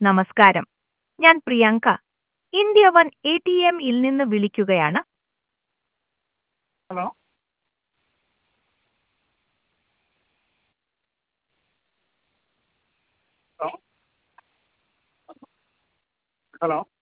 നമസ്കാരം, ഞാൻ Priyanka. India one A T എമ്മിൽ നിന്ന് വിളിക്കുകയാണ്. Hello hello hello